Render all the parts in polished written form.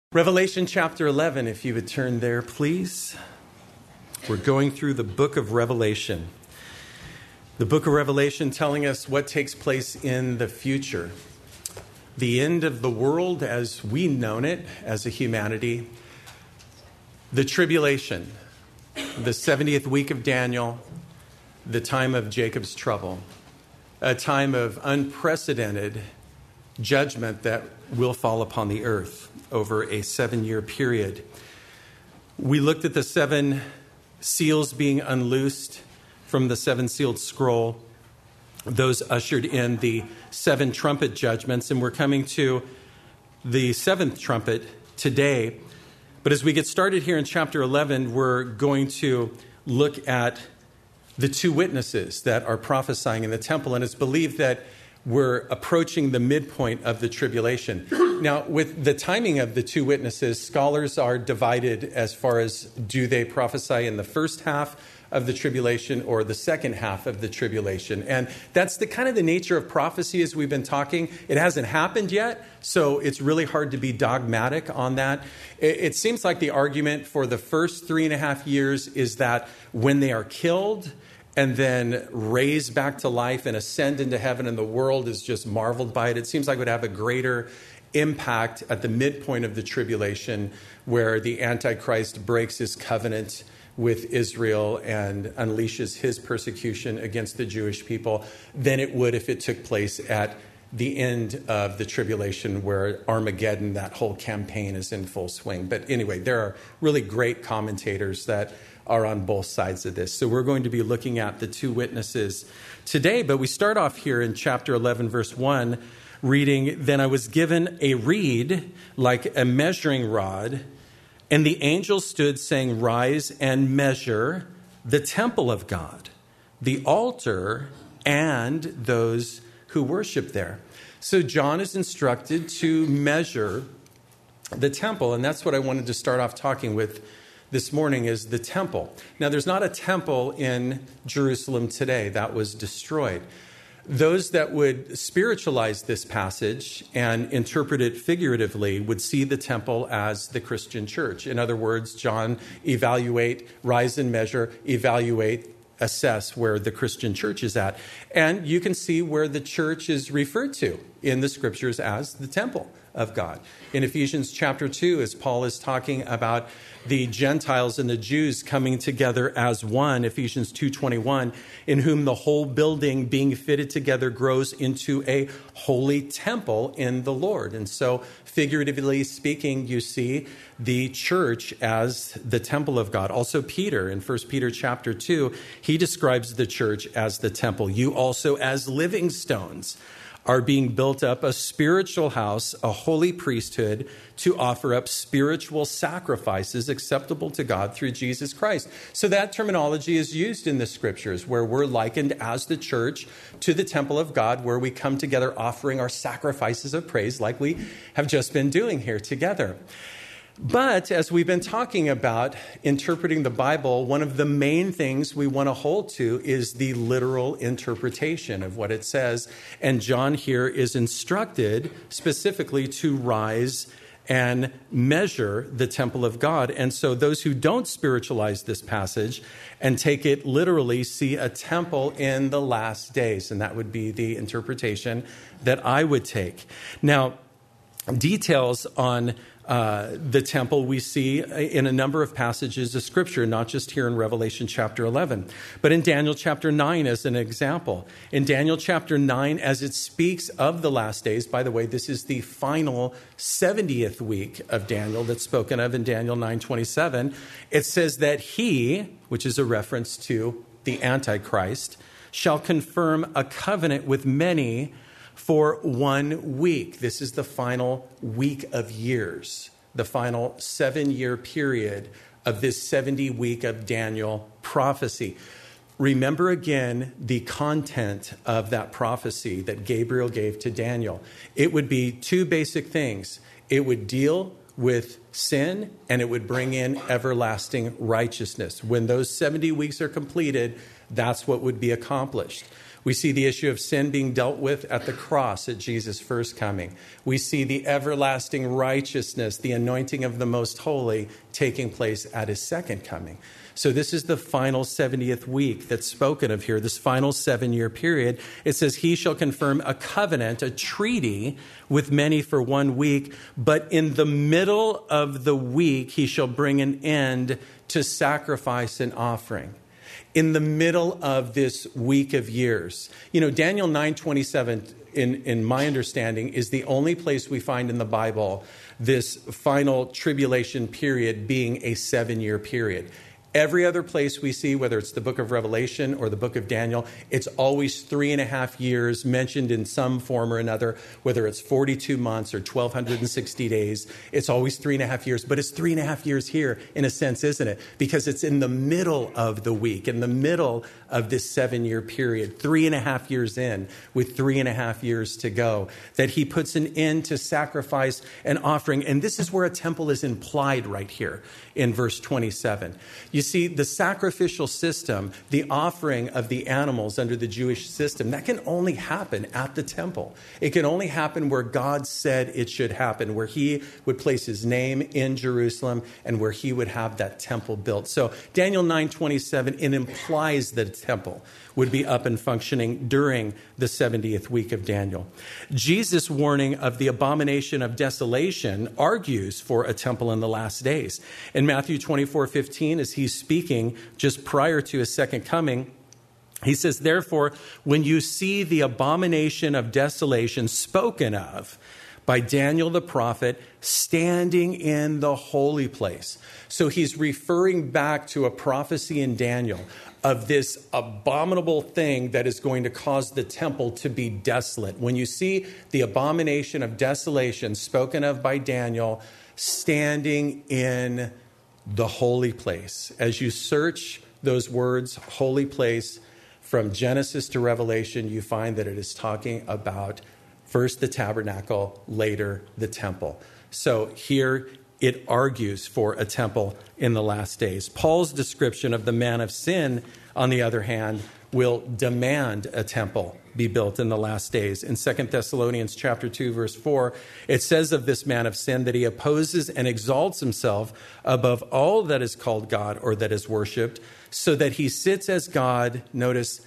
Revelation chapter 11, if you would turn there, please. We're going through the book of Revelation. The book of Revelation telling us what takes place in the future. The end of the world as we known it as a humanity. The tribulation. The 70th week of Daniel. The time of Jacob's trouble. A time of unprecedented judgment that will fall upon the earth over a 7-year period. We looked at the 7 seals being unloosed from the 7-sealed scroll. Those ushered in the 7 trumpet judgments, and we're coming to the 7th trumpet today. But as we get started here in chapter 11, we're going to look at the 2 witnesses that are prophesying in the temple, and it's believed that we're approaching the midpoint of the tribulation. Now, with the timing of the 2 witnesses, scholars are divided as far as do they prophesy in the first half of the tribulation or the second half of the tribulation. And that's the kind of the nature of prophecy as we've been talking. It hasn't happened yet, so it's really hard to be dogmatic on that. It seems like the argument for the first 3.5 years is that when they are killed and then raised back to life and ascend into heaven, and the world is just marveled by it. It seems like it would have a greater impact at the midpoint of the tribulation, where the Antichrist breaks his covenant with Israel and unleashes his persecution against the Jewish people, than it would if it took place at the end of the tribulation, where Armageddon, that whole campaign, is in full swing. But anyway, there are really great commentators that are on both sides of this. So we're going to be looking at the 2 witnesses today, but we start off here in chapter 11, verse 1, reading, "Then I was given a reed like a measuring rod, and the angel stood saying, 'Rise and measure the temple of God, the altar, and those who worship there.'" So John is instructed to measure the temple, and that's what I wanted to start off talking with this morning, is the temple. Now, there's not a temple in Jerusalem today. That was destroyed. Those that would spiritualize this passage and interpret it figuratively would see the temple as the Christian church. In other words, John, rise and measure, assess where the Christian church is at. And you can see where the church is referred to in the scriptures as the temple of God. In Ephesians chapter 2, as Paul is talking about the Gentiles and the Jews coming together as one, Ephesians 2:21, in whom the whole building being fitted together grows into a holy temple in the Lord. And so, figuratively speaking, you see the church as the temple of God. Also, Peter, in 1 Peter chapter 2, he describes the church as the temple. You also, as living stones, are being built up a spiritual house, a holy priesthood, to offer up spiritual sacrifices acceptable to God through Jesus Christ. So that terminology is used in the scriptures, where we're likened as the church to the temple of God, where we come together offering our sacrifices of praise like we have just been doing here together. But as we've been talking about interpreting the Bible, one of the main things we want to hold to is the literal interpretation of what it says. And John here is instructed specifically to rise and measure the temple of God. And so those who don't spiritualize this passage and take it literally see a temple in the last days. And that would be the interpretation that I would take. Now, details on the temple we see in a number of passages of Scripture, not just here in Revelation chapter 11, but in Daniel chapter 9 as an example. In Daniel chapter 9, as it speaks of the last days, by the way, this is the final 70th week of Daniel that's spoken of in Daniel 9:27. It says that he, which is a reference to the Antichrist, shall confirm a covenant with many for 1 week. This is the final week of years, the final 7-year period of this 70 week of Daniel prophecy. Remember again the content of that prophecy that Gabriel gave to Daniel. It would be 2 basic things. It would deal with sin, and it would bring in everlasting righteousness. When those 70 weeks are completed, that's what would be accomplished. We see the issue of sin being dealt with at the cross at Jesus' first coming. We see the everlasting righteousness, the anointing of the most holy, taking place at his second coming. So this is the final 70th week that's spoken of here, this final 7-year period. It says, he shall confirm a covenant, a treaty with many for 1 week, but in the middle of the week, he shall bring an end to sacrifice and offering. In the middle of this week of years. You know, Daniel 9:27, in my understanding, is the only place we find in the Bible this final tribulation period being a 7-year period. Every other place we see, whether it's the book of Revelation or the book of Daniel, it's always 3.5 years mentioned in some form or another, whether it's 42 months or 1,260 days. It's always 3.5 years, but it's 3.5 years here in a sense, isn't it? Because it's in the middle of the week, in the middle of this 7-year period, 3.5 years in with 3.5 years to go, that he puts an end to sacrifice and offering. And this is where a temple is implied right here in verse 27. You see, the sacrificial system, the offering of the animals under the Jewish system, that can only happen at the temple. It can only happen where God said it should happen, where he would place his name in Jerusalem and where he would have that temple built. So Daniel 9:27, it implies that a temple would be up and functioning during the 70th week of Daniel. Jesus' warning of the abomination of desolation argues for a temple in the last days. In Matthew 24:15, as he's speaking just prior to his second coming, he says, therefore, when you see the abomination of desolation spoken of by Daniel the prophet standing in the holy place. So he's referring back to a prophecy in Daniel of this abominable thing that is going to cause the temple to be desolate. When you see the abomination of desolation spoken of by Daniel standing in the holy place, as you search those words, holy place, from Genesis to Revelation, you find that it is talking about first the tabernacle, later the temple. So here it argues for a temple in the last days. Paul's description of the man of sin, on the other hand, will demand a temple be built in the last days. In 2 Thessalonians chapter 2, verse 4, it says of this man of sin that he opposes and exalts himself above all that is called God or that is worshipped, so that he sits as God, notice,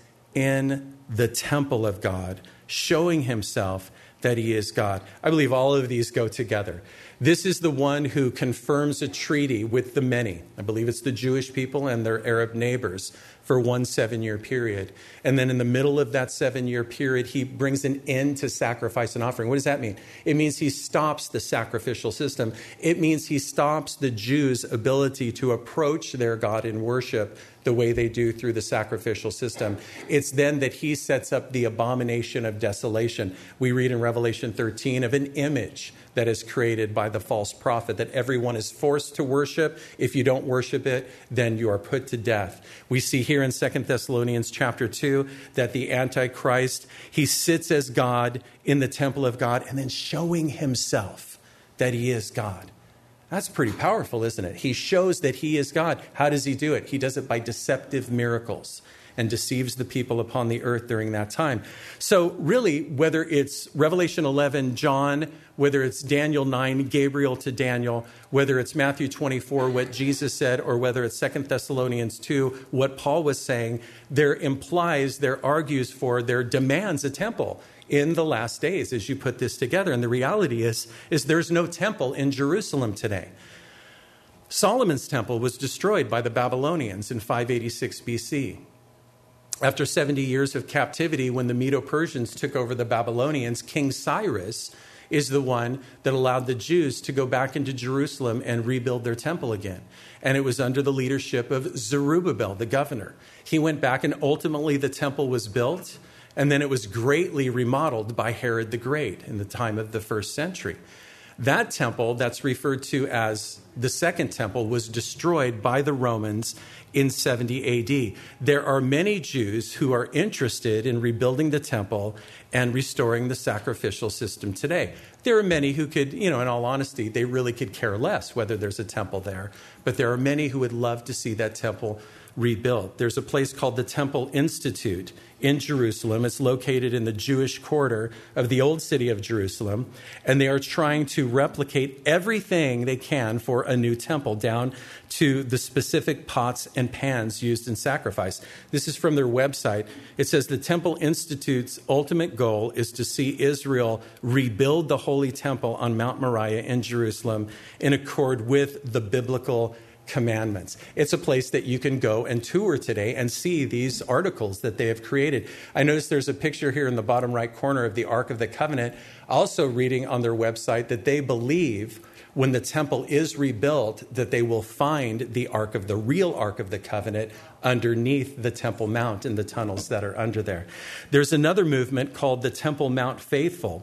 in the temple of God, showing himself that he is God. I believe all of these go together. This is the one who confirms a treaty with the many. I believe it's the Jewish people and their Arab neighbors for 1 7-year period. And then in the middle of that 7-year period, he brings an end to sacrifice and offering. What does that mean? It means he stops the sacrificial system. It means he stops the Jews' ability to approach their God in worship the way they do through the sacrificial system. It's then that he sets up the abomination of desolation. We read in Revelation 13 of an image that is created by the false prophet that everyone is forced to worship. If you don't worship it, then you are put to death. We see here in 2 Thessalonians chapter 2 that the Antichrist, he sits as God in the temple of God and then showing himself that he is God. That's pretty powerful, isn't it? He shows that he is God. How does he do it? He does it by deceptive miracles and deceives the people upon the earth during that time. So really, whether it's Revelation 11, John, whether it's Daniel 9, Gabriel to Daniel, whether it's Matthew 24, what Jesus said, or whether it's 2 Thessalonians 2, what Paul was saying, there argues for, there demands a temple in the last days as you put this together. And the reality is there's no temple in Jerusalem today. Solomon's temple was destroyed by the Babylonians in 586 BC. After 70 years of captivity, when the Medo-Persians took over the Babylonians, King Cyrus is the one that allowed the Jews to go back into Jerusalem and rebuild their temple again. And it was under the leadership of Zerubbabel, the governor. He went back and ultimately the temple was built, and then it was greatly remodeled by Herod the Great in the time of the first century. That temple that's referred to as the second temple, was destroyed by the Romans in 70 AD. There are many Jews who are interested in rebuilding the temple and restoring the sacrificial system today. There are many who could, in all honesty, they really could care less whether there's a temple there. But there are many who would love to see that temple rebuilt. There's a place called the Temple Institute in Jerusalem. It's located in the Jewish quarter of the old city of Jerusalem, and they are trying to replicate everything they can for a new temple, down to the specific pots and pans used in sacrifice. This is from their website. It says the Temple Institute's ultimate goal is to see Israel rebuild the Holy Temple on Mount Moriah in Jerusalem in accord with the biblical commandments. It's a place that you can go and tour today and see these articles that they have created. I noticed there's a picture here in the bottom right corner of the Ark of the Covenant. Also reading on their website that they believe when the temple is rebuilt that they will find the real Ark of the Covenant underneath the Temple Mount in the tunnels that are under there. There's another movement called the Temple Mount Faithful.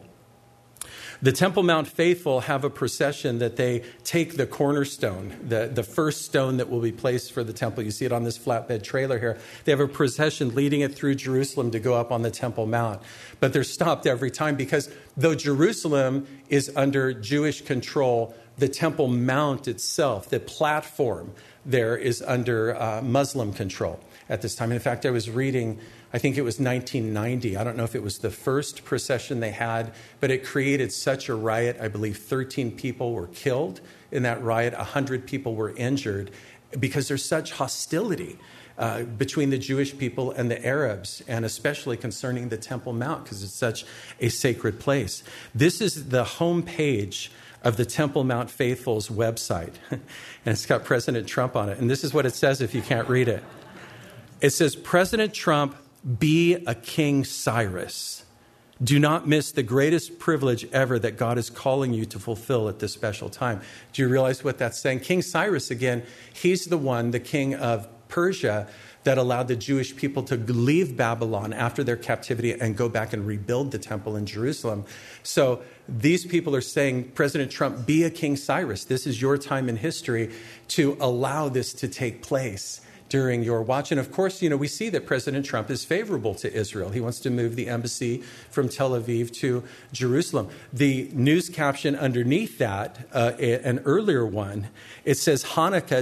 The Temple Mount Faithful have a procession that they take the cornerstone, the first stone that will be placed for the temple. You see it on this flatbed trailer here. They have a procession leading it through Jerusalem to go up on the Temple Mount. But they're stopped every time because though Jerusalem is under Jewish control, the Temple Mount itself, the platform there, is under Muslim control at this time. In fact, I was reading, I think it was 1990. I don't know if it was the first procession they had, but it created such a riot. I believe 13 people were killed in that riot. 100 people were injured because there's such hostility between the Jewish people and the Arabs, and especially concerning the Temple Mount because it's such a sacred place. This is the homepage of the Temple Mount Faithful's website, and it's got President Trump on it. And this is what it says if you can't read it. It says, President Trump, be a King Cyrus. Do not miss the greatest privilege ever that God is calling you to fulfill at this special time. Do you realize what that's saying? King Cyrus, again, he's the one, the king of Persia, that allowed the Jewish people to leave Babylon after their captivity and go back and rebuild the temple in Jerusalem. So these people are saying, President Trump, be a King Cyrus. This is your time in history to allow this to take place during your watch. And of course, we see that President Trump is favorable to Israel. He wants to move the embassy from Tel Aviv to Jerusalem. The news caption underneath that, an earlier one, it says Hanukkah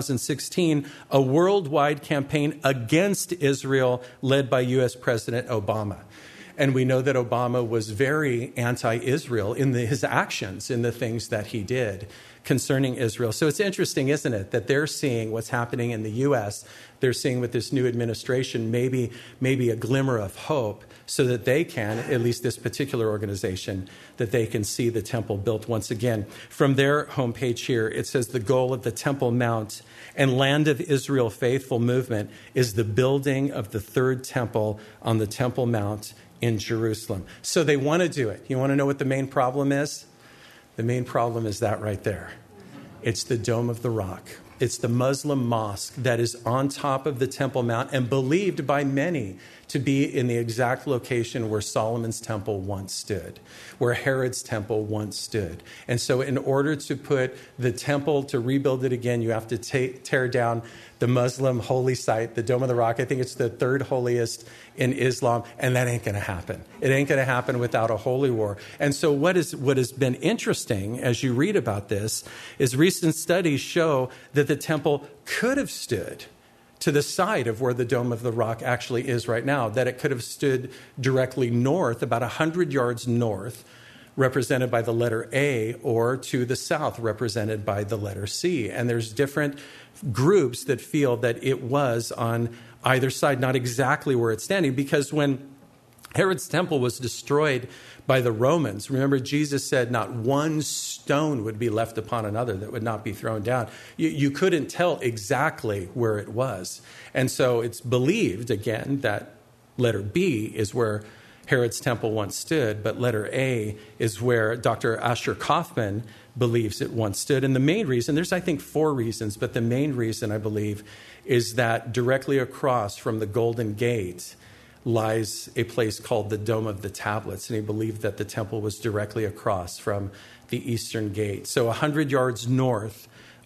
2016, a worldwide campaign against Israel led by U.S. President Obama. And we know that Obama was very anti-Israel in his actions, in the things that he did concerning Israel. So it's interesting, isn't it, that they're seeing what's happening in the U.S. They're seeing with this new administration maybe a glimmer of hope so that they can, at least this particular organization, that they can see the temple built once again. From their homepage here, it says the goal of the Temple Mount and Land of Israel Faithful movement is the building of the third temple on the Temple Mount in Jerusalem. So they want to do it. You want to know what the main problem is? The main problem is that right there. It's the Dome of the Rock. It's the Muslim mosque that is on top of the Temple Mount and believed by many to be in the exact location where Solomon's temple once stood, where Herod's temple once stood. And so in order to put the temple, to rebuild it again, you have to tear down the Muslim holy site, the Dome of the Rock. I think it's the third holiest in Islam, and that ain't going to happen. It ain't going to happen without a holy war. And so what has been interesting as you read about this is recent studies show that the temple could have stood to the side of where the Dome of the Rock actually is right now, that it could have stood directly north, about 100 yards north, represented by the letter A, or to the south, represented by the letter C. And there's different groups that feel that it was on either side, not exactly where it's standing, because when Herod's temple was destroyed by the Romans, remember Jesus said not one stone would be left upon another that would not be thrown down. You couldn't tell exactly where it was. And so it's believed, again, that letter B is where Herod's temple once stood, but letter A is where Dr. Asher Kaufman believes it once stood. And the main reason, there's I think 4 reasons, but the main reason I believe is that directly across from the Golden Gate lies a place called the Dome of the Tablets, and he believed that the temple was directly across from the Eastern Gate. So 100 yards north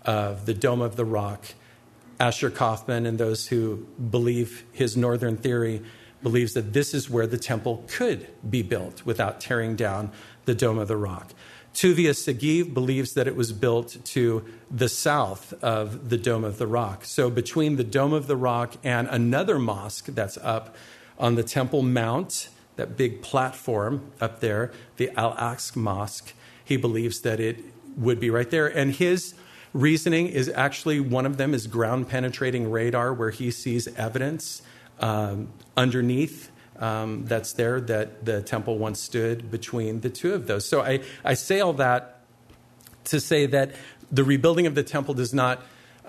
of the Dome of the Rock. Asher Kaufman and those who believe his northern theory believes that this is where the temple could be built without tearing down the Dome of the Rock. Tuvia Sagiv believes that it was built to the south of the Dome of the Rock. So between the Dome of the Rock and another mosque that's up on the Temple Mount, that big platform up there, the Al-Aqsa Mosque, he believes that it would be right there. And his reasoning is actually, one of them is ground-penetrating radar, where he sees evidence underneath that's there, that the temple once stood between the two of those. So I say all that to say that the rebuilding of the temple does not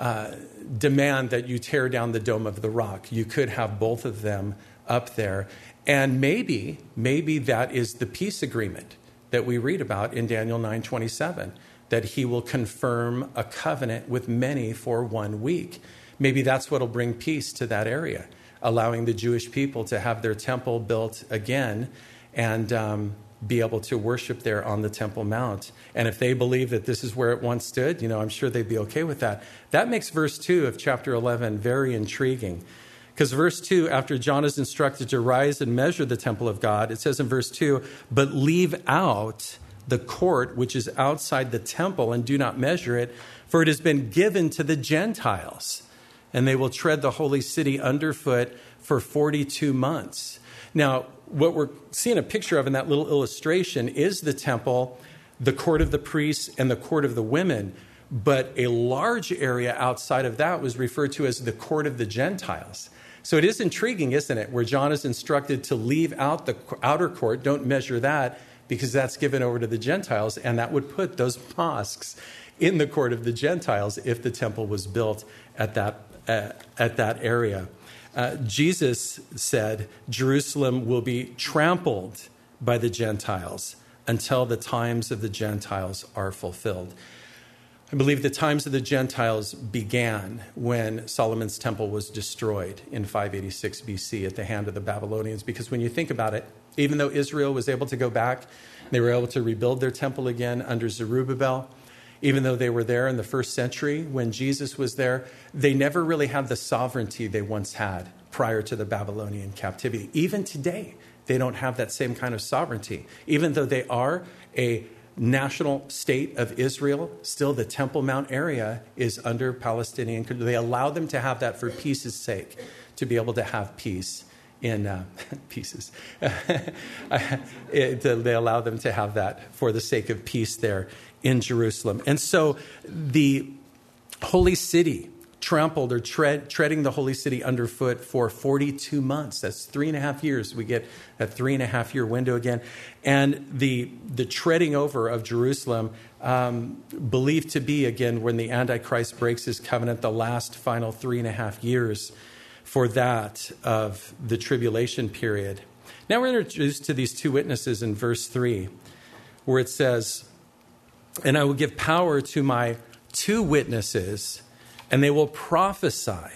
demand that you tear down the Dome of the Rock. You could have both of them up there. And maybe that is the peace agreement that we read about in Daniel 9:27, that he will confirm a covenant with many for 1 week. Maybe that's what will bring peace to that area, allowing the Jewish people to have their temple built again and be able to worship there on the Temple Mount. And if they believe that this is where it once stood, I'm sure they'd be okay with that. That makes verse 2 of chapter 11 very intriguing. Because verse 2, after John is instructed to rise and measure the temple of God, it says in verse 2, but leave out the court which is outside the temple and do not measure it, for it has been given to the Gentiles, and they will tread the holy city underfoot for 42 months. Now, what we're seeing a picture of in that little illustration is the temple, the court of the priests, and the court of the women. But a large area outside of that was referred to as the court of the Gentiles. So it is intriguing, isn't it, where John is instructed to leave out the outer court, don't measure that, because that's given over to the Gentiles, and that would put those mosques in the court of the Gentiles if the temple was built at that area. Jesus said Jerusalem will be trampled by the Gentiles until the times of the Gentiles are fulfilled. I believe the times of the Gentiles began when Solomon's temple was destroyed in 586 BC at the hand of the Babylonians. Because when you think about it, even though Israel was able to go back, they were able to rebuild their temple again under Zerubbabel. Even though they were there in the first century when Jesus was there, they never really had the sovereignty they once had prior to the Babylonian captivity. Even today, they don't have that same kind of sovereignty. Even though they are a national state of Israel, still the Temple Mount area is under Palestinian control. They allow them to have that for peace's sake, to be able to have peace in pieces. They allow them to have that for the sake of peace there in Jerusalem. And so the holy city trampled or treading the holy city underfoot for 42 months. That's 3.5 years. We get a 3.5 year window again. And the treading over of Jerusalem, believed to be, again, when the Antichrist breaks his covenant, the last final 3.5 years for that of the tribulation period. Now we're introduced to these two witnesses in verse 3, where it says, and I will give power to my two witnesses, and they will prophesy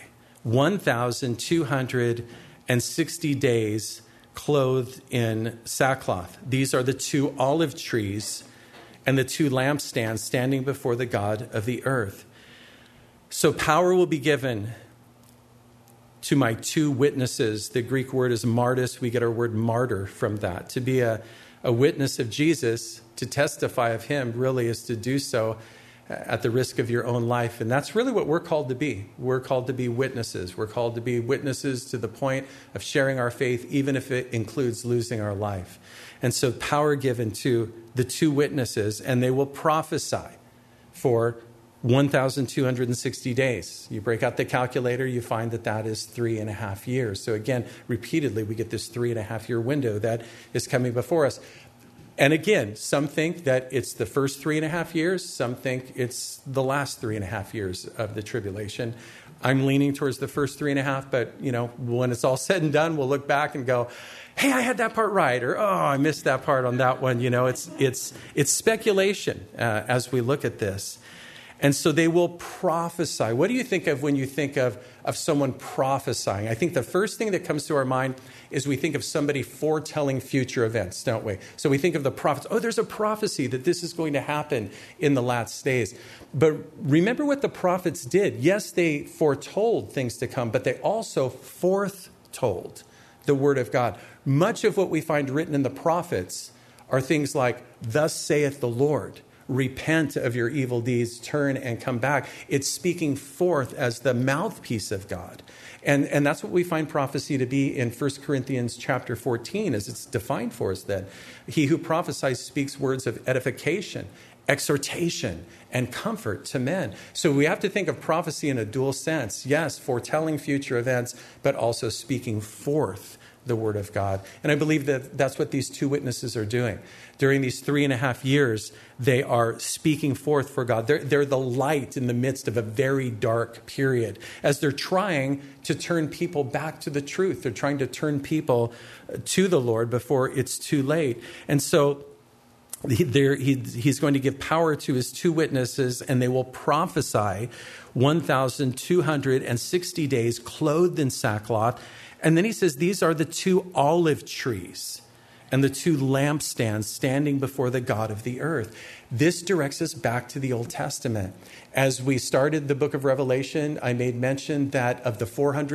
1,260 days clothed in sackcloth. These are the two olive trees and the two lampstands standing before the God of the earth. So power will be given to my two witnesses. The Greek word is martyrs. We get our word martyr from that. To be a witness of Jesus, to testify of him, really is to do so at the risk of your own life. And that's really what we're called to be. We're called to be witnesses. We're called to be witnesses to the point of sharing our faith, even if it includes losing our life. And so power given to the two witnesses, and they will prophesy for 1,260 days. You break out the calculator, you find that that is 3.5 years. So again, repeatedly, we get this 3.5 year window that is coming before us. And again, some think that it's the first 3.5 years. Some think it's the last 3.5 years of the tribulation. I'm leaning towards the first 3.5, but when it's all said and done, we'll look back and go, hey, I had that part right, or I missed that part on that one. It's speculation as we look at this. And so they will prophesy. What do you think of when you think of someone prophesying? I think the first thing that comes to our mind is we think of somebody foretelling future events, don't we? So we think of the prophets. Oh, there's a prophecy that this is going to happen in the last days. But remember what the prophets did. Yes, they foretold things to come, but they also foretold the word of God. Much of what we find written in the prophets are things like, thus saith the Lord. Repent of your evil deeds, turn and come back. It's speaking forth as the mouthpiece of God. And that's what we find prophecy to be in 1 Corinthians chapter 14, as it's defined for us then. He who prophesies speaks words of edification, exhortation, and comfort to men. So we have to think of prophecy in a dual sense. Yes, foretelling future events, but also speaking forth the word of God. And I believe that that's what these two witnesses are doing. During these 3.5 years, they are speaking forth for God. They're the light in the midst of a very dark period as they're trying to turn people back to the truth. They're trying to turn people to the Lord before it's too late. And so he's going to give power to his two witnesses, and they will prophesy 1,260 days clothed in sackcloth. And then he says, these are the two olive trees and the two lampstands standing before the God of the earth. This directs us back to the Old Testament. As we started the book of Revelation, I made mention that of the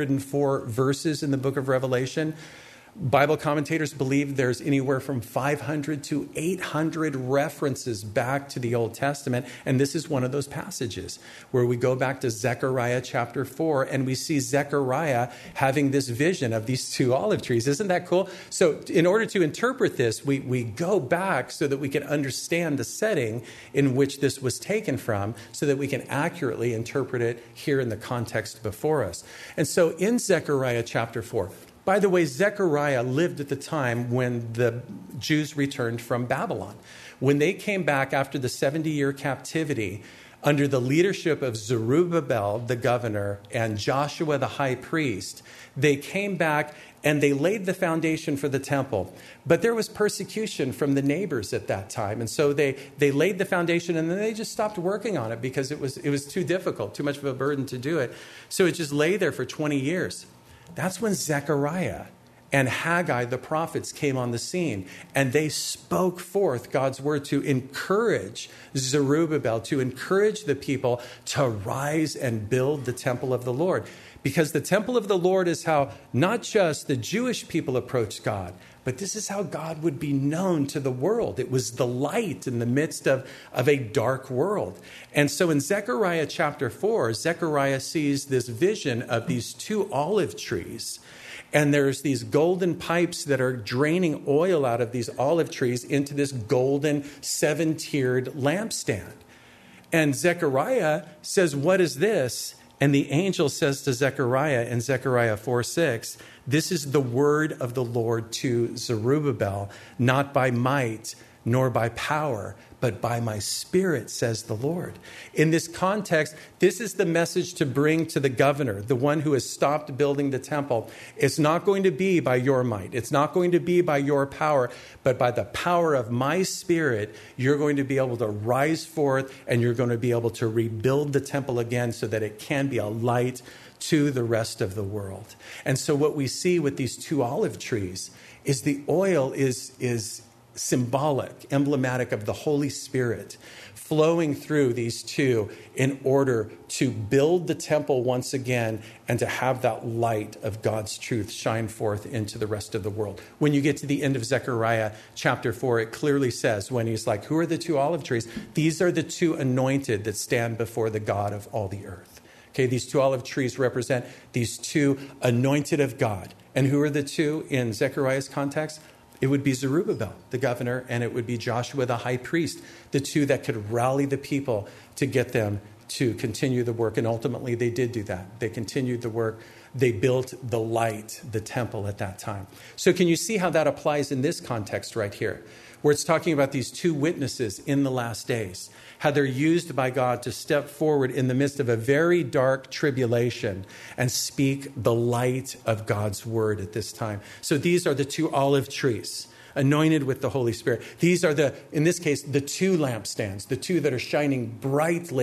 404 verses in the book of Revelation, Bible commentators believe there's anywhere from 500 to 800 references back to the Old Testament. And this is one of those passages where we go back to Zechariah chapter 4 and we see Zechariah having this vision of these two olive trees. Isn't that cool? So in order to interpret this, we go back so that we can understand the setting in which this was taken from so that we can accurately interpret it here in the context before us. And so in Zechariah chapter 4, by the way, Zechariah lived at the time when the Jews returned from Babylon. When they came back after the 70-year captivity, under the leadership of Zerubbabel, the governor, and Joshua, the high priest, they came back and they laid the foundation for the temple. But there was persecution from the neighbors at that time. And so they laid the foundation and then they just stopped working on it because it was too difficult, too much of a burden to do it. So it just lay there for 20 years. That's when Zechariah and Haggai, the prophets, came on the scene. And they spoke forth God's word to encourage Zerubbabel, to encourage the people to rise and build the temple of the Lord. Because the temple of the Lord is how not just the Jewish people approached God, but this is how God would be known to the world. It was the light in the midst of a dark world. And so in Zechariah chapter 4, Zechariah sees this vision of these two olive trees. And there's these golden pipes that are draining oil out of these olive trees into this golden 7-tiered lampstand. And Zechariah says, what is this? And the angel says to Zechariah in Zechariah 4:6, this is the word of the Lord to Zerubbabel, not by might nor by power, but by my spirit, says the Lord. In this context, this is the message to bring to the governor, the one who has stopped building the temple. It's not going to be by your might. It's not going to be by your power, but by the power of my spirit, you're going to be able to rise forth and you're going to be able to rebuild the temple again so that it can be a light to the rest of the world. And so what we see with these two olive trees is the oil is symbolic, emblematic of the Holy Spirit flowing through these two in order to build the temple once again and to have that light of God's truth shine forth into the rest of the world. When you get to the end of Zechariah chapter 4, it clearly says when he's like, who are the two olive trees? These are the two anointed that stand before the God of all the earth. Okay, these two olive trees represent these two anointed of God. And who are the two in Zechariah's context? It would be Zerubbabel, the governor, and it would be Joshua, the high priest, the two that could rally the people to get them to continue the work. And ultimately, they did do that. They continued the work. They built the light, the temple at that time. So can you see how that applies in this context right here, where it's talking about these two witnesses in the last days, how they're used by God to step forward in the midst of a very dark tribulation and speak the light of God's word at this time. So these are the two olive trees anointed with the Holy Spirit. These are in this case, the two lampstands, the two that are shining brightly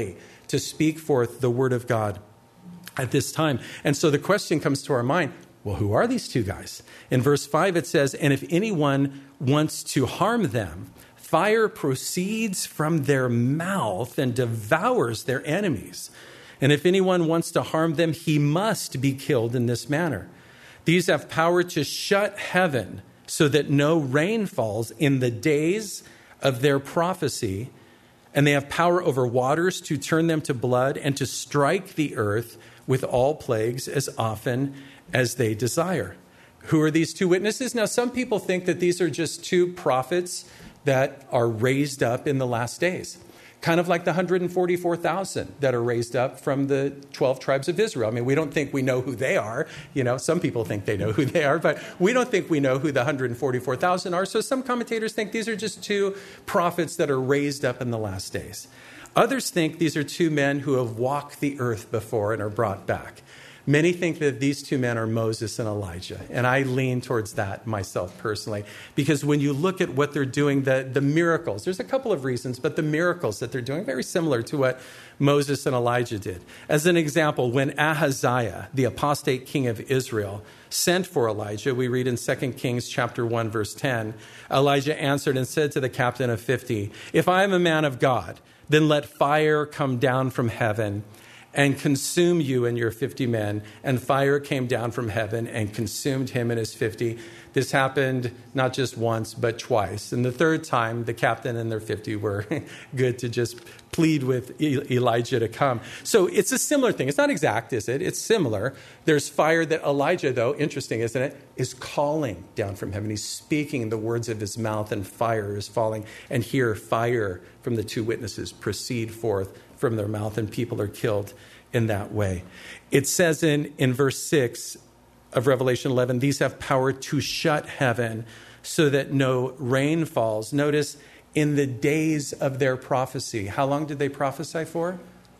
to speak forth the word of God at this time. And so the question comes to our mind, well, who are these two guys? In verse 5, it says, and if anyone wants to harm them, fire proceeds from their mouth and devours their enemies. And if anyone wants to harm them, he must be killed in this manner. These have power to shut heaven so that no rain falls in the days of their prophecy. And they have power over waters to turn them to blood and to strike the earth with all plagues as often as they desire. Who are these two witnesses? Now, some people think that these are just two prophets that are raised up in the last days. Kind of like the 144,000 that are raised up from the 12 tribes of Israel. I mean, we don't think we know who they are. You know, some people think they know who they are, but we don't think we know who the 144,000 are. So some commentators think these are just two prophets that are raised up in the last days. Others think these are two men who have walked the earth before and are brought back. Many think that these two men are Moses and Elijah, and I lean towards that myself personally, because when you look at what they're doing, the miracles, there's a couple of reasons, but the miracles that they're doing are very similar to what Moses and Elijah did. As an example, when Ahaziah, the apostate king of Israel, sent for Elijah, we read in 2 Kings chapter 1, verse 10, Elijah answered and said to the captain of 50, if I am a man of God, then let fire come down from heaven and consume you and your 50 men. And fire came down from heaven and consumed him and his 50. This happened not just once, but twice. And the third time, the captain and their 50 were good to just plead with Elijah to come. So it's a similar thing. It's not exact, is it? It's similar. There's fire that Elijah, though, interesting, isn't it, is calling down from heaven. He's speaking the words of his mouth, and fire is falling. And here, fire from the two witnesses proceed forth from their mouth, and people are killed in that way. It says in verse 6 of Revelation 11, these have power to shut heaven so that no rain falls. Notice, in the days of their prophecy. How long did they prophesy for?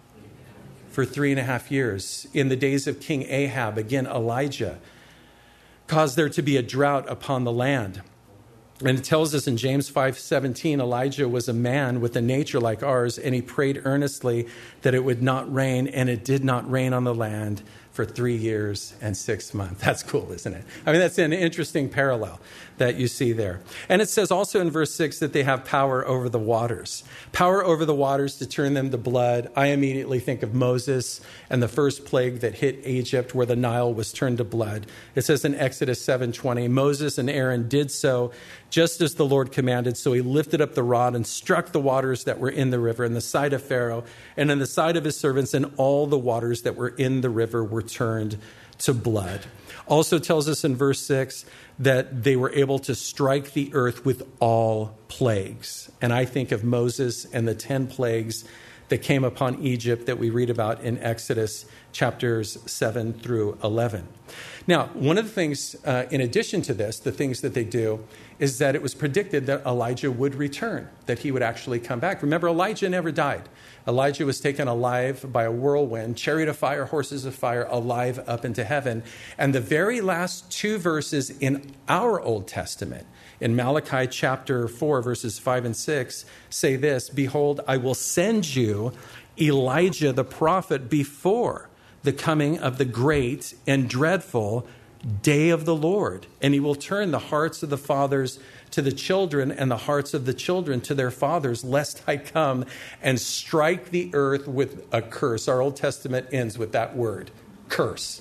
For 3.5 years. In the days of King Ahab, again, Elijah caused there to be a drought upon the land. And it tells us in James 5:17, Elijah was a man with a nature like ours, and he prayed earnestly that it would not rain, and it did not rain on the land for 3 years and 6 months. That's cool, isn't it? I mean, that's an interesting parallel that you see there. And it says also in verse 6 that they have power over the waters. Power over the waters to turn them to blood. I immediately think of Moses and the first plague that hit Egypt where the Nile was turned to blood. It says in Exodus 7:20, Moses and Aaron did so just as the Lord commanded. So he lifted up the rod and struck the waters that were in the river in the sight of Pharaoh and in the sight of his servants, and all the waters that were in the river were turned to blood. Also tells us in verse 6 that they were able to strike the earth with all plagues. And I think of Moses and the 10 plagues that came upon Egypt that we read about in Exodus chapters 7 through 11. Now, one of the things, in addition to this, the things that they do, is that it was predicted that Elijah would return, that he would actually come back. Remember, Elijah never died. Elijah was taken alive by a whirlwind, chariot of fire, horses of fire, alive up into heaven. And the very last two verses in our Old Testament, in Malachi chapter 4, verses 5 and 6, say this, behold, I will send you Elijah the prophet before the coming of the great and dreadful day of the Lord. And he will turn the hearts of the fathers to the children and the hearts of the children to their fathers, lest I come and strike the earth with a curse. Our Old Testament ends with that word, curse.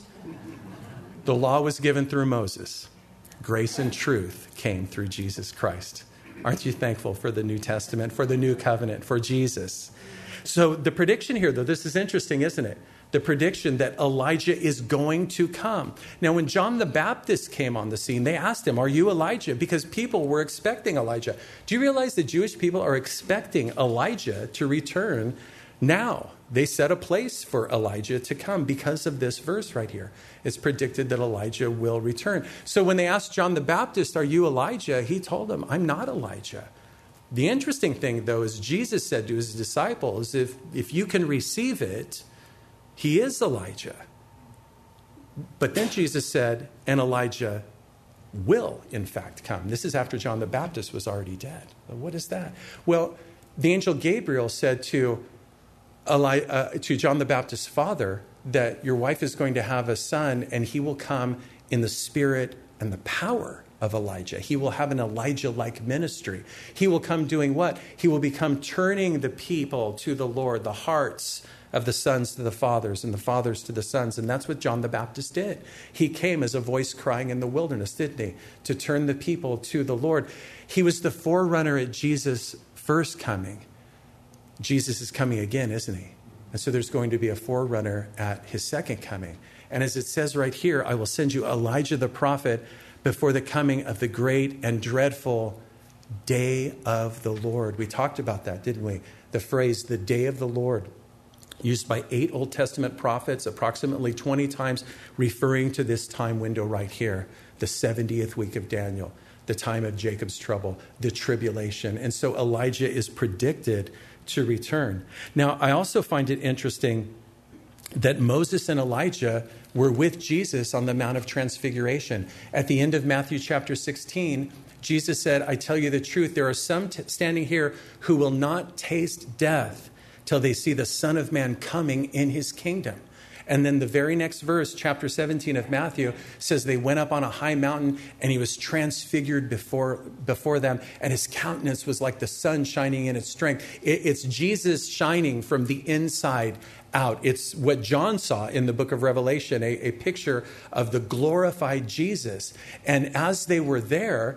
The law was given through Moses. Grace and truth came through Jesus Christ. Aren't you thankful for the New Testament, for the new covenant, for Jesus? So the prediction here, though, this is interesting, isn't it? The prediction that Elijah is going to come. Now, when John the Baptist came on the scene, they asked him, are you Elijah? Because people were expecting Elijah. Do you realize the Jewish people are expecting Elijah to return now? They set a place for Elijah to come because of this verse right here. It's predicted that Elijah will return. So when they asked John the Baptist, are you Elijah? He told them, I'm not Elijah. The interesting thing, though, is Jesus said to his disciples, if you can receive it, he is Elijah. But then Jesus said, and Elijah will, in fact, come. This is after John the Baptist was already dead. What is that? Well, the angel Gabriel said to to John the Baptist's father that your wife is going to have a son and he will come in the spirit and the power of Elijah. He will have an Elijah-like ministry. He will come doing what? He will become turning the people to the Lord, the hearts of the sons to the fathers and the fathers to the sons. And that's what John the Baptist did. He came as a voice crying in the wilderness, didn't he? To turn the people to the Lord. He was the forerunner at Jesus' first coming. Jesus is coming again, isn't he? And so there's going to be a forerunner at his second coming. And as it says right here, I will send you Elijah the prophet before the coming of the great and dreadful day of the Lord. We talked about that, didn't we? The phrase, the day of the Lord, used by 8 Old Testament prophets, approximately 20 times, referring to this time window right here, the 70th week of Daniel, the time of Jacob's trouble, the tribulation. And so Elijah is predicted to return. Now, I also find it interesting that Moses and Elijah were with Jesus on the Mount of Transfiguration. At the end of Matthew chapter 16, Jesus said, I tell you the truth, there are some standing here who will not taste death till they see the Son of Man coming in his kingdom. And then the very next verse, chapter 17 of Matthew, says they went up on a high mountain and he was transfigured before them, and his countenance was like the sun shining in its strength. It's Jesus shining from the inside out. It's what John saw in the book of Revelation, a picture of the glorified Jesus. And as they were there,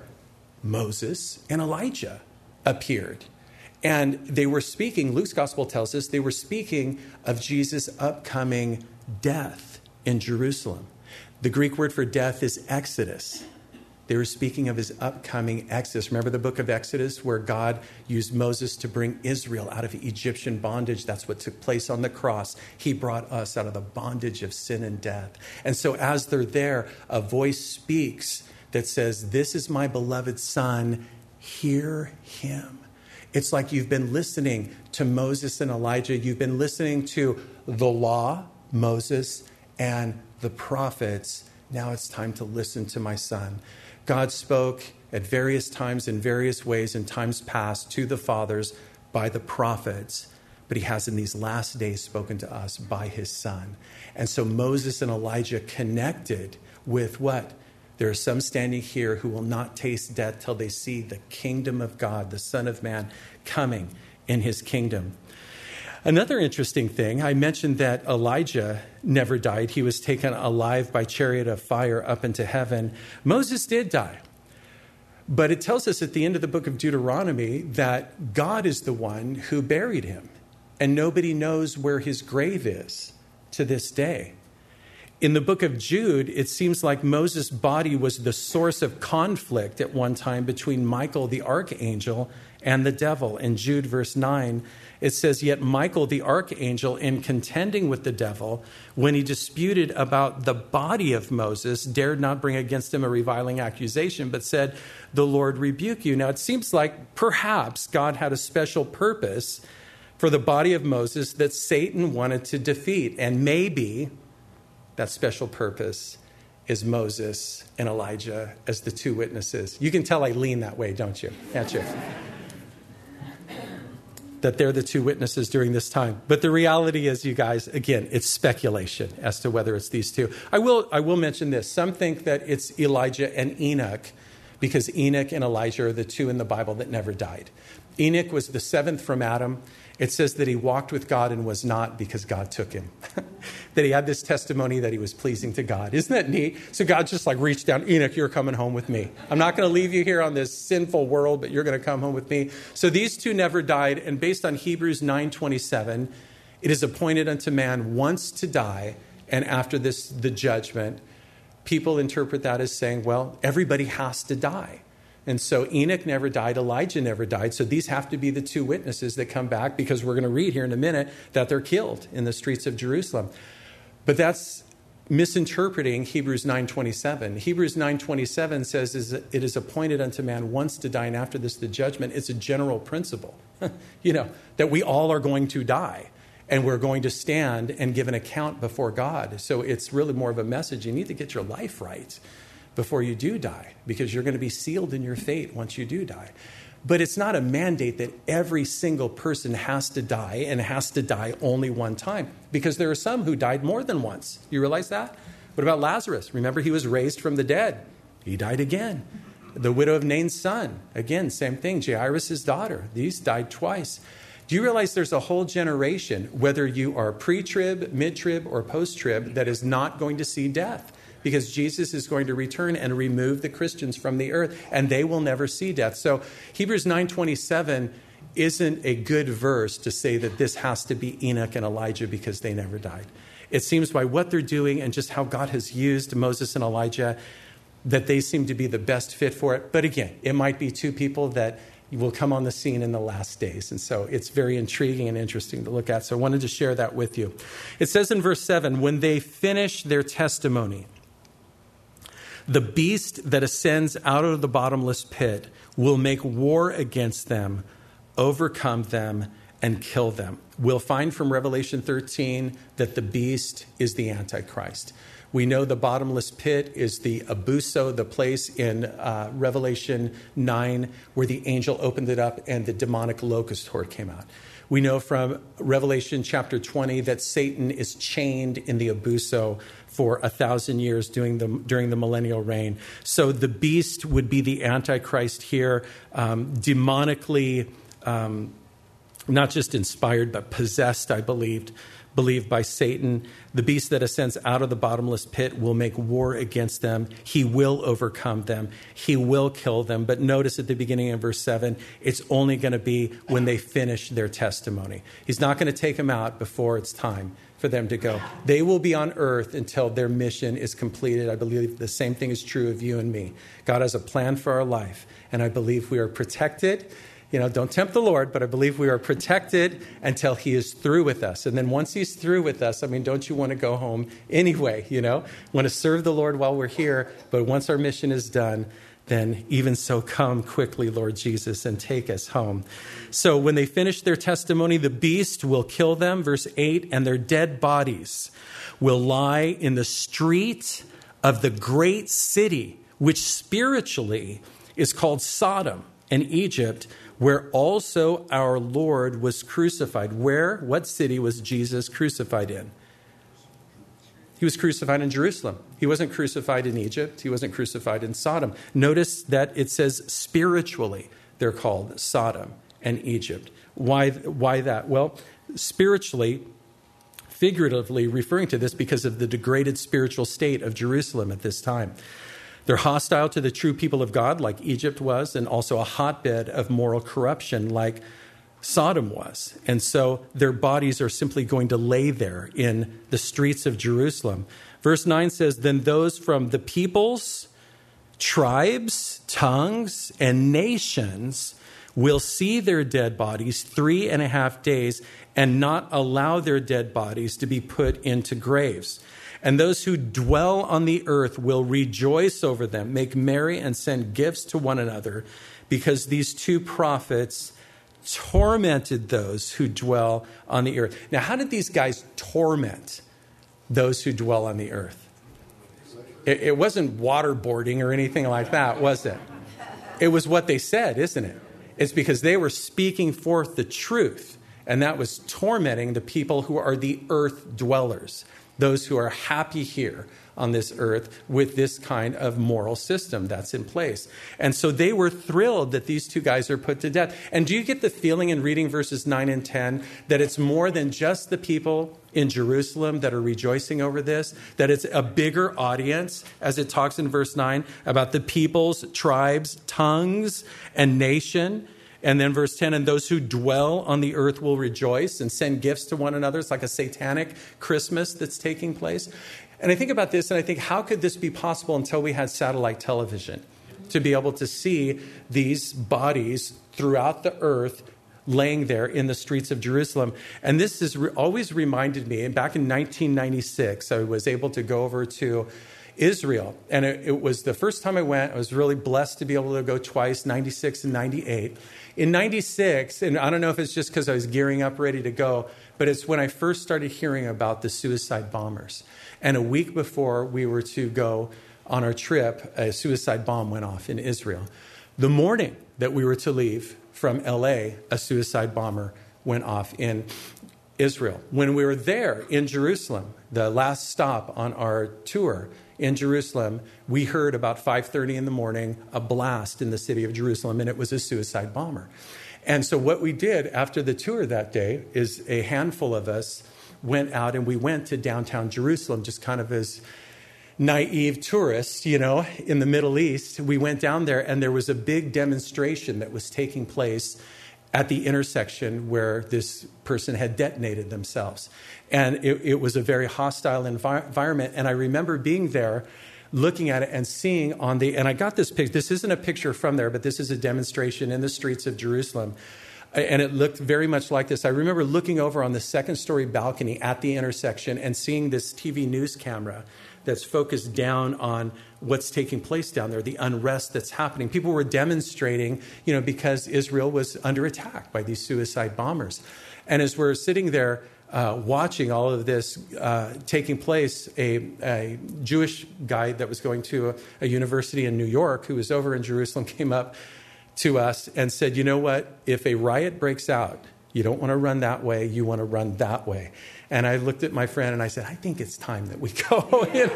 Moses and Elijah appeared. And they were speaking, Luke's gospel tells us, they were speaking of Jesus' upcoming death in Jerusalem. The Greek word for death is exodus. They were speaking of his upcoming exodus. Remember the book of Exodus where God used Moses to bring Israel out of Egyptian bondage? That's what took place on the cross. He brought us out of the bondage of sin and death. And so as they're there, a voice speaks that says, this is my beloved son, hear him. It's like you've been listening to Moses and Elijah. You've been listening to the law, Moses, and the prophets. Now it's time to listen to my son. God spoke at various times in various ways in times past to the fathers by the prophets, but he has in these last days spoken to us by his son. And so Moses and Elijah connected with what? There are some standing here who will not taste death till they see the kingdom of God, the Son of Man, coming in his kingdom. Another interesting thing, I mentioned that Elijah never died. He was taken alive by chariot of fire up into heaven. Moses did die. But it tells us at the end of the book of Deuteronomy that God is the one who buried him. And nobody knows where his grave is to this day. In the book of Jude, it seems like Moses' body was the source of conflict at one time between Michael, the archangel, and the devil. In Jude verse 9, it says, yet Michael, the archangel, in contending with the devil, when he disputed about the body of Moses, dared not bring against him a reviling accusation, but said, the Lord rebuke you. Now, it seems like perhaps God had a special purpose for the body of Moses that Satan wanted to defeat. And maybe that special purpose is Moses and Elijah as the two witnesses. You can tell I lean that way, don't you? Can't you? That they're the two witnesses during this time. But the reality is, you guys, again, it's speculation as to whether it's these two. I will mention this. Some think that it's Elijah and Enoch, because Enoch and Elijah are the two in the Bible that never died. Enoch was the seventh from Adam. It says that he walked with God and was not because God took him. That he had this testimony that he was pleasing to God. Isn't that neat? So God just like reached down, Enoch, you're coming home with me. I'm not going to leave you here on this sinful world, but you're going to come home with me. So these two never died. And based on Hebrews 9:27, it is appointed unto man once to die. And after this, the judgment. People interpret that as saying, well, everybody has to die. And so Enoch never died, Elijah never died. So these have to be the two witnesses that come back, because we're going to read here in a minute that they're killed in the streets of Jerusalem. But that's misinterpreting Hebrews 9:27. Hebrews 9:27 says it is appointed unto man once to die, and after this the judgment. It's a general principle, that we all are going to die. And we're going to stand and give an account before God. So it's really more of a message. You need to get your life right before you do die, because you're going to be sealed in your fate once you do die. But it's not a mandate that every single person has to die and has to die only one time, because there are some who died more than once. You realize that? What about Lazarus? Remember, he was raised from the dead. He died again. The widow of Nain's son, again, same thing. Jairus' daughter, these died twice. Do you realize there's a whole generation, whether you are pre-trib, mid-trib, or post-trib, that is not going to see death? Because Jesus is going to return and remove the Christians from the earth, and they will never see death. So Hebrews 9:27 isn't a good verse to say that this has to be Enoch and Elijah because they never died. It seems by what they're doing and just how God has used Moses and Elijah that they seem to be the best fit for it. But again, it might be two people that will come on the scene in the last days. And so it's very intriguing and interesting to look at. So I wanted to share that with you. It says in verse 7, when they finish their testimony, the beast that ascends out of the bottomless pit will make war against them, overcome them, and kill them. We'll find from Revelation 13 that the beast is the Antichrist. We know the bottomless pit is the abuso, the place in Revelation 9 where the angel opened it up and the demonic locust horde came out. We know from Revelation chapter 20 that Satan is chained in the abuso for 1,000 years during the millennial reign. So the beast would be the Antichrist here, demonically, not just inspired, but possessed, I believe by Satan. The beast that ascends out of the bottomless pit will make war against them. He will overcome them. He will kill them. But notice at the beginning of verse 7, it's only going to be when they finish their testimony. He's not going to take them out before it's time for them to go. They will be on earth until their mission is completed. I believe the same thing is true of you and me. God has a plan for our life, and I believe we are protected. Don't tempt the Lord, but I believe we are protected until he is through with us. And then once he's through with us, don't you want to go home anyway, Want to serve the Lord while we're here, but once our mission is done, then even so come quickly, Lord Jesus, and take us home. So when they finish their testimony, the beast will kill them, verse 8, and their dead bodies will lie in the street of the great city, which spiritually is called Sodom and Egypt, where also our Lord was crucified. Where? What city was Jesus crucified in? He was crucified in Jerusalem. He wasn't crucified in Egypt. He wasn't crucified in Sodom. Notice that it says spiritually they're called Sodom and Egypt. Why that? Well, spiritually, figuratively referring to this because of the degraded spiritual state of Jerusalem at this time. They're hostile to the true people of God like Egypt was, and also a hotbed of moral corruption like Sodom was. And so their bodies are simply going to lay there in the streets of Jerusalem. Verse 9 says, then those from the peoples, tribes, tongues, and nations will see their dead bodies 3.5 days and not allow their dead bodies to be put into graves. And those who dwell on the earth will rejoice over them, make merry, and send gifts to one another, because these two prophets tormented those who dwell on the earth. Now, how did these guys torment those who dwell on the earth? It wasn't waterboarding or anything like that, was it? It was what they said, isn't it? It's because they were speaking forth the truth, and that was tormenting the people who are the earth dwellers. Those who are happy here on this earth with this kind of moral system that's in place. And so they were thrilled that these two guys are put to death. And do you get the feeling in reading verses 9 and 10 that it's more than just the people in Jerusalem that are rejoicing over this, that it's a bigger audience, as it talks in verse 9 about the peoples, tribes, tongues, and nation? And then verse 10, and those who dwell on the earth will rejoice and send gifts to one another. It's like a satanic Christmas that's taking place. And I think about this, and I think, how could this be possible until we had satellite television? To be able to see these bodies throughout the earth laying there in the streets of Jerusalem. And this has always reminded me, and back in 1996, I was able to go over to Israel. And it was the first time I went. I was really blessed to be able to go twice, 96 and 98. In 96, and I don't know if it's just because I was gearing up ready to go, but it's when I first started hearing about the suicide bombers. And a week before we were to go on our trip, a suicide bomb went off in Israel. The morning that we were to leave from LA, a suicide bomber went off in Israel. When we were there in Jerusalem, the last stop on our tour in Jerusalem, we heard about 5:30 in the morning a blast in the city of Jerusalem, and it was a suicide bomber. And so what we did after the tour that day is a handful of us went out and we went to downtown Jerusalem just kind of as naive tourists, in the Middle East. We went down there and there was a big demonstration that was taking place at the intersection where this person had detonated themselves. And it was a very hostile environment. And I remember being there, looking at it and seeing and I got this picture. This isn't a picture from there, but this is a demonstration in the streets of Jerusalem. And it looked very much like this. I remember looking over on the second-story balcony at the intersection and seeing this TV news camera that's focused down on what's taking place down there, the unrest that's happening. People were demonstrating, because Israel was under attack by these suicide bombers. And as we're sitting there watching all of this taking place, a Jewish guy that was going to a university in New York who was over in Jerusalem came up to us and said, you know what, if a riot breaks out, you don't want to run that way, you want to run that way. And I looked at my friend and I said, I think it's time that we go,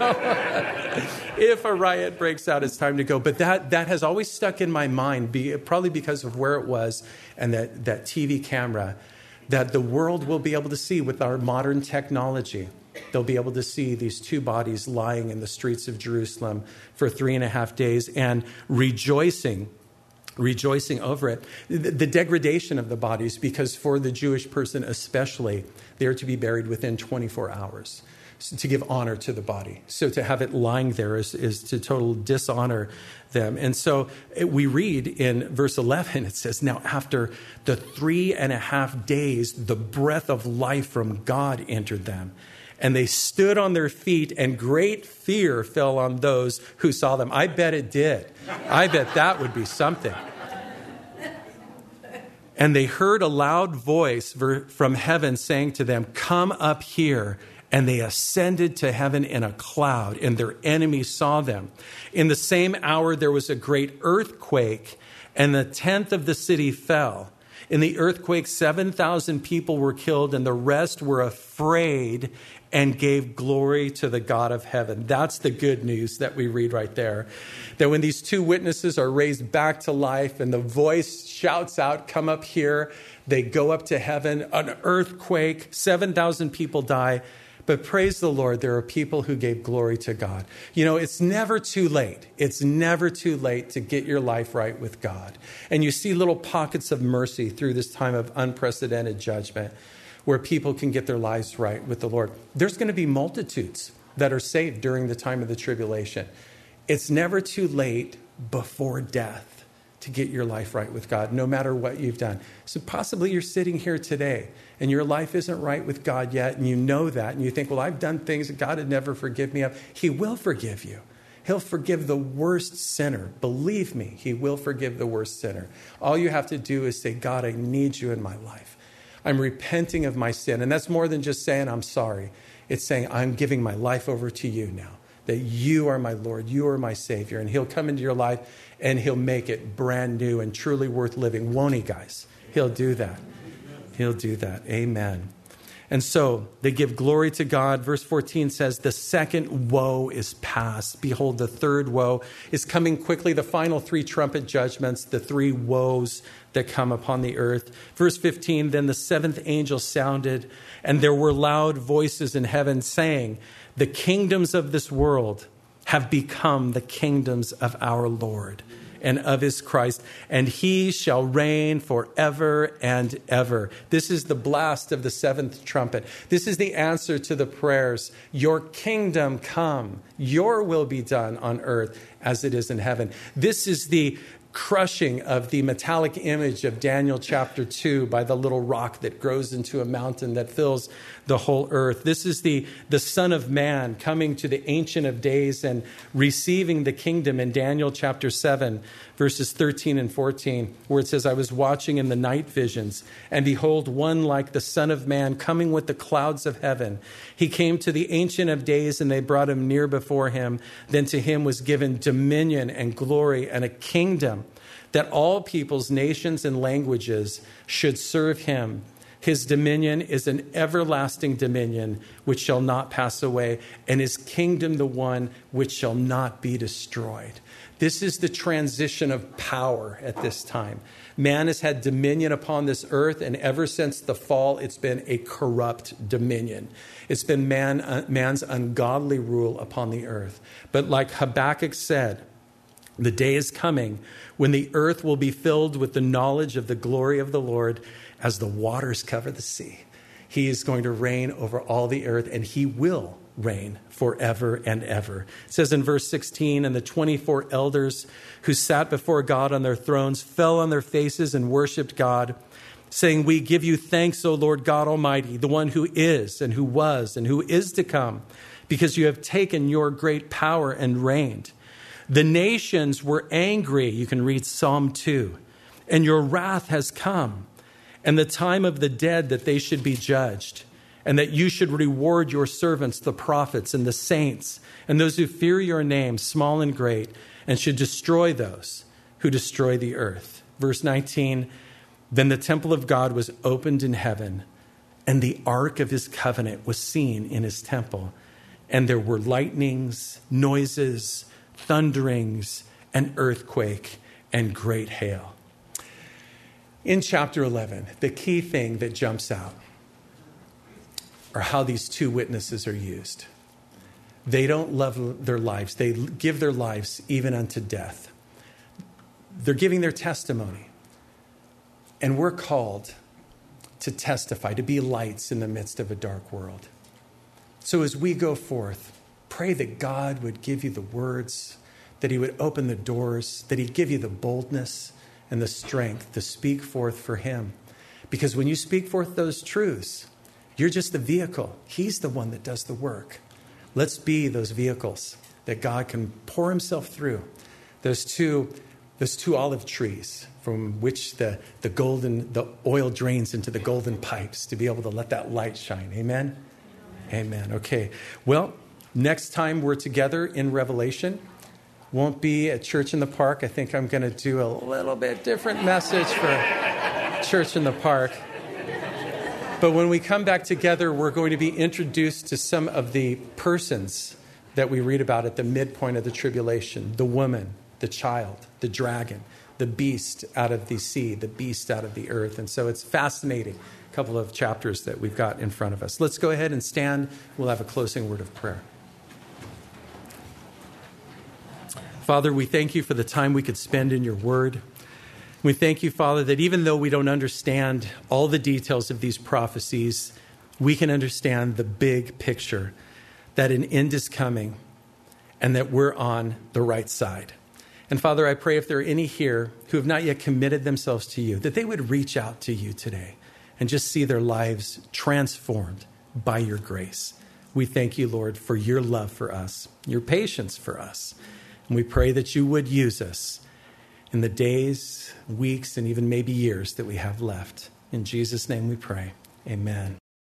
If a riot breaks out, it's time to go. But that has always stuck in my mind, probably because of where it was and that TV camera, that the world will be able to see with our modern technology. They'll be able to see these two bodies lying in the streets of Jerusalem for 3.5 days and rejoicing over it. The degradation of the bodies, because for the Jewish person especially, they are to be buried within 24 hours to give honor to the body. So to have it lying there is to total dishonor them. And so we read in verse 11, it says, now after the 3.5 days, the breath of life from God entered them. And they stood on their feet, and great fear fell on those who saw them. I bet it did. I bet that would be something. And they heard a loud voice from heaven saying to them, come up here. And they ascended to heaven in a cloud, and their enemies saw them. In the same hour, there was a great earthquake, and the 10th of the city fell. In the earthquake, 7,000 people were killed, and the rest were afraid and gave glory to the God of heaven. That's the good news that we read right there. That when these two witnesses are raised back to life and the voice shouts out, come up here, they go up to heaven, an earthquake, 7,000 people die. But praise the Lord, there are people who gave glory to God. It's never too late. It's never too late to get your life right with God. And you see little pockets of mercy through this time of unprecedented judgment where people can get their lives right with the Lord. There's going to be multitudes that are saved during the time of the tribulation. It's never too late before death to get your life right with God, no matter what you've done. So possibly you're sitting here today and your life isn't right with God yet, and you know that, and you think, well, I've done things that God would never forgive me of. He will forgive you. He'll forgive the worst sinner. Believe me, he will forgive the worst sinner. All you have to do is say, God, I need you in my life. I'm repenting of my sin. And that's more than just saying, I'm sorry. It's saying, I'm giving my life over to you now, that you are my Lord, you are my Savior, and he'll come into your life and he'll make it brand new and truly worth living. Won't he, guys? He'll do that. He'll do that. Amen. And so they give glory to God. Verse 14 says, the second woe is past. Behold, the third woe is coming quickly. The final 3 trumpet judgments, the 3 woes that come upon the earth. Verse 15, then the 7th angel sounded, and there were loud voices in heaven saying, the kingdoms of this world have become the kingdoms of our Lord and of his Christ, and he shall reign forever and ever. This is the blast of the 7th trumpet. This is the answer to the prayers. Your kingdom come, your will be done on earth as it is in heaven. This is the crushing of the metallic image of Daniel chapter 2 by the little rock that grows into a mountain that fills the whole earth. This is the Son of Man coming to the Ancient of Days and receiving the kingdom in Daniel chapter 7, verses 13 and 14, where it says, I was watching in the night visions, and behold, one like the Son of Man coming with the clouds of heaven. He came to the Ancient of Days, and they brought him near before him. Then to him was given dominion and glory and a kingdom that all peoples, nations, and languages should serve him. His dominion is an everlasting dominion which shall not pass away, and his kingdom the one which shall not be destroyed. This is the transition of power at this time. Man has had dominion upon this earth, and ever since the fall, it's been a corrupt dominion. It's been man's ungodly rule upon the earth. But like Habakkuk said, the day is coming when the earth will be filled with the knowledge of the glory of the Lord as the waters cover the sea. He is going to reign over all the earth, and he will reign forever and ever. It says in verse 16, and the 24 elders who sat before God on their thrones fell on their faces and worshiped God, saying, we give you thanks, O Lord God Almighty, the one who is and who was and who is to come, because you have taken your great power and reigned. The nations were angry. You can read Psalm 2. And your wrath has come, and the time of the dead that they should be judged, and that you should reward your servants, the prophets and the saints, and those who fear your name, small and great, and should destroy those who destroy the earth. Verse 19, then the temple of God was opened in heaven, and the ark of his covenant was seen in his temple. And there were lightnings, noises, thunderings, an earthquake, and great hail. In chapter 11, the key thing that jumps out are how these two witnesses are used. They don't love their lives. They give their lives even unto death. They're giving their testimony. And we're called to testify, to be lights in the midst of a dark world. So as we go forth, pray that God would give you the words, that he would open the doors, that he'd give you the boldness and the strength to speak forth for him. Because when you speak forth those truths, you're just the vehicle. He's the one that does the work. Let's be those vehicles that God can pour himself through. Those two olive trees from which the oil drains into the golden pipes to be able to let that light shine. Amen? Amen. Okay. Well, next time we're together in Revelation, won't be at Church in the Park. I think I'm going to do a little bit different message for Church in the Park. But when we come back together, we're going to be introduced to some of the persons that we read about at the midpoint of the tribulation. The woman, the child, the dragon, the beast out of the sea, the beast out of the earth. And so it's fascinating, a couple of chapters that we've got in front of us. Let's go ahead and stand. We'll have a closing word of prayer. Father, we thank you for the time we could spend in your word. We thank you, Father, that even though we don't understand all the details of these prophecies, we can understand the big picture, that an end is coming and that we're on the right side. And Father, I pray if there are any here who have not yet committed themselves to you, that they would reach out to you today and just see their lives transformed by your grace. We thank you, Lord, for your love for us, your patience for us. And we pray that you would use us in the days, weeks, and even maybe years that we have left. In Jesus' name we pray. Amen.